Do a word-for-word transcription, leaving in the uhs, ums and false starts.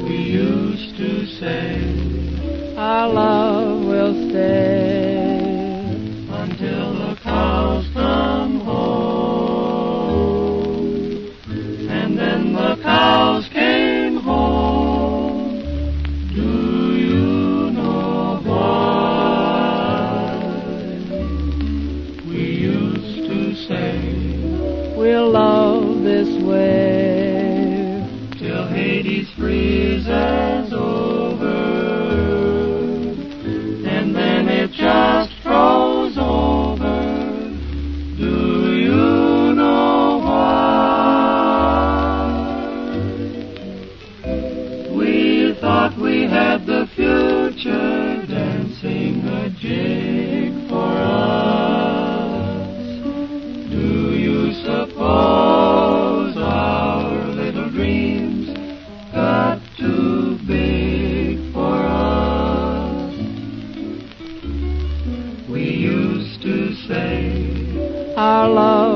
We used to say our love will stay until the cows come home. And then the cows came home. Do you know why? We used to say we'll love this way till Hades freezes over, and then it just froze over. Do you know why? We thought we had the future dancing a jig for us. Do you suppose our little dreams got too big for us? We used to say our love